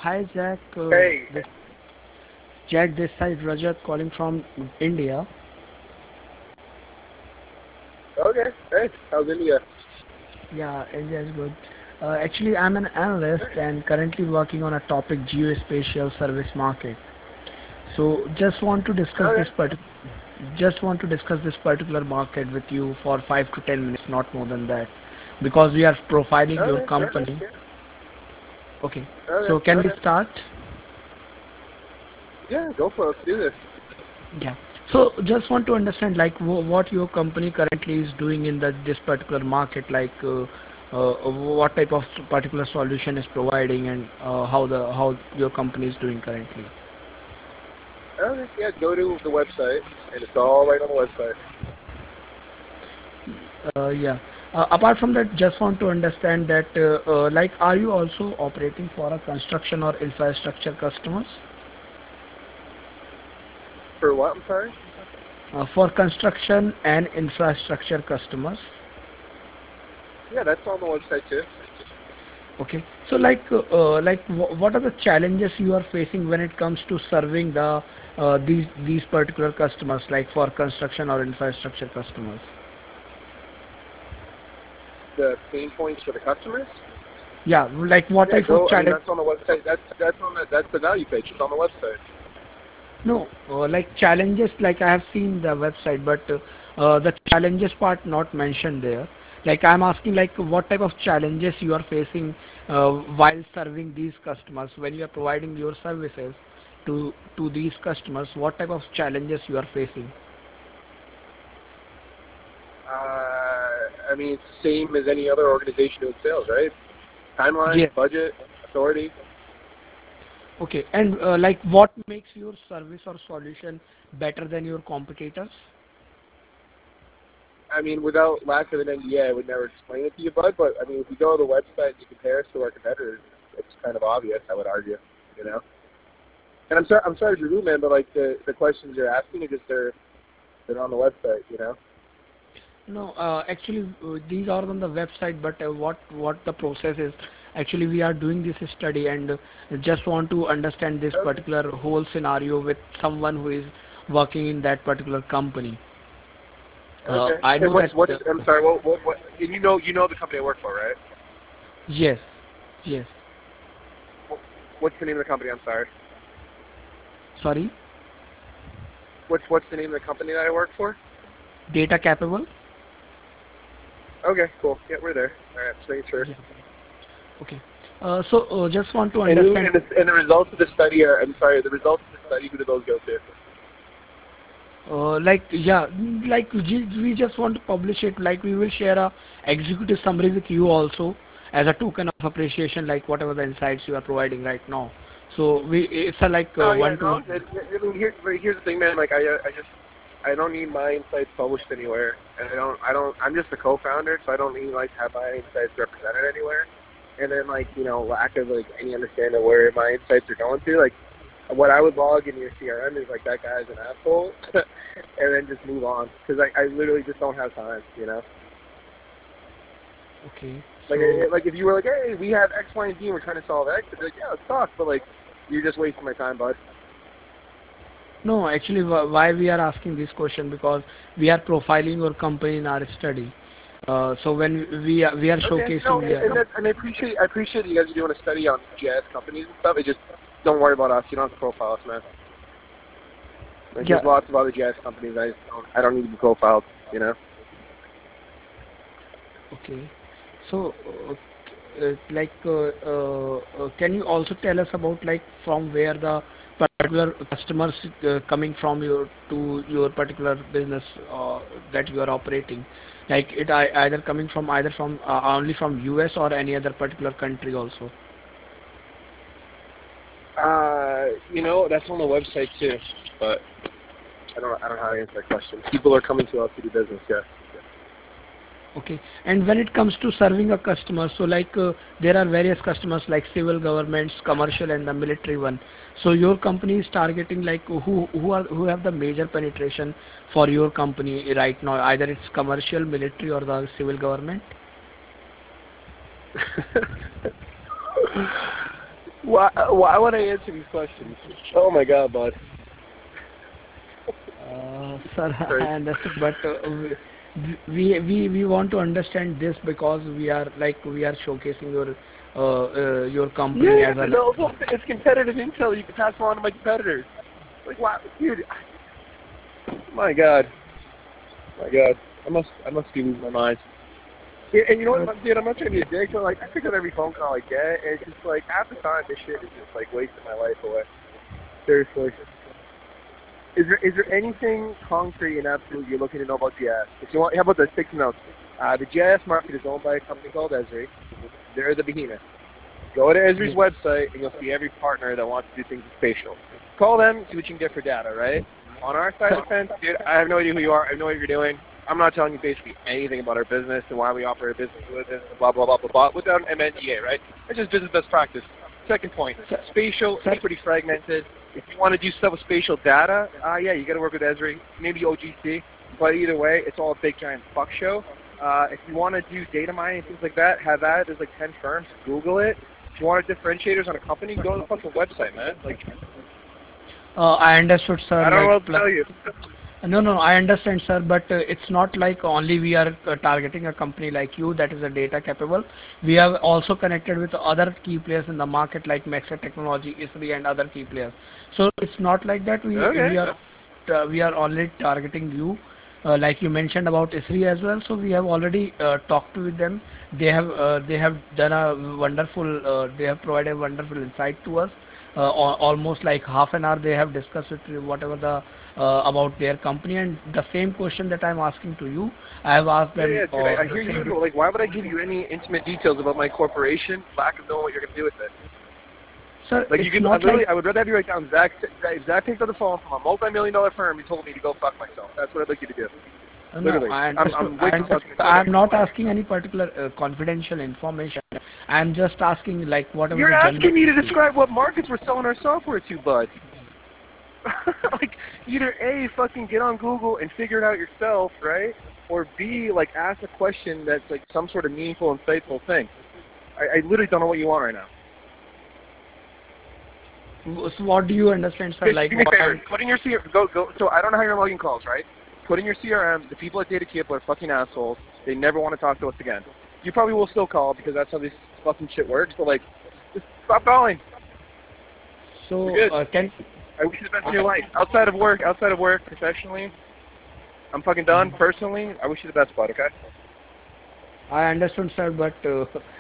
Hi Jack, Hey, this side Rajat calling from India. okay, hey, how's India? Yeah, India is good. Actually, I'm an analyst and currently working on a topic geospatial service market. So Okay, just want to discuss this particular market with you for 5 to 10 minutes, not more than that, because we are profiling your okay, sure, company. yeah, Okay, okay, so can we start? yeah, go for it. Let's do this. Yeah. So just want to understand like what your company currently is doing in this particular market, like what type of particular solution is providing and how your company is doing currently. Okay, yeah, go to the website, and it's all right on the website. Yeah. Apart from that, just want to understand that like are you also operating for a construction or infrastructure customers? For what? I'm sorry. For construction and infrastructure customers. Yeah, that's on the website too. Okay. So what are the challenges you are facing when it comes to serving these particular customers, like for construction or infrastructure customers? The pain points for the customers. Yeah, like what Yeah, type of go. I mean, challenge? that's on the website. That's the value page. It's on the website. No, like challenges. Like I have seen the website, but the challenges part not mentioned there. Like I'm asking, like what type of challenges you are facing while serving these customers when you are providing your services to these customers. What type of challenges you are facing? I mean, it's the same as any other organization doing sales, right? Timeline, Yes. budget, authority. Okay. And like what makes your service or solution better than your competitors? I mean, without lack of an NDA, I would never explain it to you, bud. But I mean, if you go to the website and you compare us to our competitors, it's kind of obvious. I would argue, you know. And I'm sorry to be rude, man, but like the questions you're asking are just they're on the website, you know. No, actually, these are on the website, but what the process is, actually, we are doing this study and just want to understand this Okay. particular whole scenario with someone who is working in that particular company. Okay. I And know that, what's I'm sorry. What? And you know the company I work for, right? yes, yes, What's the name of the company? I'm sorry. sorry, What's the name of the company that I work for? data capable. Okay, cool. Yeah, we're there. All right, just making sure. Yeah. Okay. So just want to And understand. the results of the study are. I'm sorry. The results of the study. Who do those go to? Like yeah, like we just want to publish it. Like we will share a executive summary with you also as a token of appreciation, like whatever the insights you are providing right now. So it's a like Oh yeah, one to no, one. I'm good. I mean, here's the thing, man. Like I don't need my insights published anywhere, and I'm just a co-founder, so I don't need like have my insights represented anywhere. And then like lack of like any understanding of where my insights are going to, like what I would log in your CRM is like that guy's an asshole, and then just move on because I literally just don't have time, you know. Okay. Like So like if you were like, hey, we have X, Y, and Z, and we're trying to solve X, I'd be like, yeah, let's talk, but like you're just wasting my time, bud. no, actually, why we are asking this question, because we are profiling your company in our study. So when we are Okay, no, showcasing, and yeah. I appreciate that you guys are doing a study on GIS companies and stuff. It just don't worry about us. You don't have to profile us, man. Like Yeah. there's lots of other GIS companies. I don't need to be profiled. You know. Okay. So, can you also tell us about like from where the particular customers coming from your to your particular business that you are operating? Like either coming from either from only from US or any other particular country also. That's on the website too, but I don't know how to answer that question. People are coming to us to do business. Yes. Okay. And when it comes to serving a customer, so like there are various customers like civil governments, commercial, and the military one. So your company is targeting like who have the major penetration for your company right now? Either it's commercial, military, or the civil government. Why would I answer these questions? Oh my god, bud. Sir, Sorry. I understood, but we want to understand this because we are showcasing your company Yeah, as a no, it's competitive intel. You can pass along to my competitors. Like, wow, dude. My god, my god. I must be losing my mind. Yeah, and you know uh, what, dude? I'm not trying to be a dick, but like, I pick up every phone call I get, and it's just like half the time this shit is just like wasting my life away. Seriously. Is there anything concrete and absolute you're looking to know about GIS? If you want, how about this? Take some notes. The GIS market is owned by a company called Esri. They're the behemoth. Go to Esri's yes. website and you'll see every partner that wants to do things with spatial. Call them, see what you can get for data, right? On our side of the fence, dude, I have no idea who you are. I have no idea what you're doing. I'm not telling you basically anything about our business and why we operate a business with it and blah, blah, blah, blah, blah, without an MNDA, right? It's just business best practice. Second point, Sir, spatial is sir, pretty fragmented. If you want to do stuff with spatial data, yeah, you got to work with Esri, maybe OGC, but either way, it's all a big giant fuck show. If you want to do data mining and things like that, have at it. There's like 10 firms. Google it. If you want differentiators on a company, go to the fucking website, man. Like, I understood, sir. I don't know what else to tell you. No, no, I understand, sir, but it's not like only we are targeting a company like you that is a data capable. We have also connected with other key players in the market like Maxer Technology, ISRI, and other key players. So it's not like that Okay. we are only targeting you. Like you mentioned about ISRI as well, so we have already talked to with them. They have done a wonderful. They have provided a wonderful insight to us. Almost like half an hour they have discussed with whatever the about their company, and the same question that I'm asking to you, I have asked Yeah, them yeah, dude. I the hear you, same. but like, why would I give you any intimate details about my corporation? Lack of knowing what you're gonna do with it. Sir, Like, you it's could not like literally, I would rather have you write down Zach. Zach picked up the phone from a multi-million-dollar firm. He told me to go fuck myself. That's what I'd like you to do. no, Literally, I I'm understood. I'm way I too understood. fucking important. I'm not asking any particular confidential information. I'm just asking like whatever You're the general. asking me to describe what markets we're selling our software to, bud. Like, either A, fucking get on Google and figure it out yourself, right? Or B, like, ask a question that's like some sort of meaningful, insightful thing. I literally don't know what you want right now. So what do you understand, sir? Okay, so Like do me a what favor. I'm. Put in your CRM. Go. So I don't know how you're logging calls, right? Put in your CRM. The people at DataKeep are fucking assholes. They never want to talk to us again. You probably will still call because that's how this fucking shit works. But like, just stop calling. We're So good. can I wish you the best in your I, life. Outside of work, professionally, I'm fucking done. Personally, I wish you the best, bud. Okay. I understood, sir, but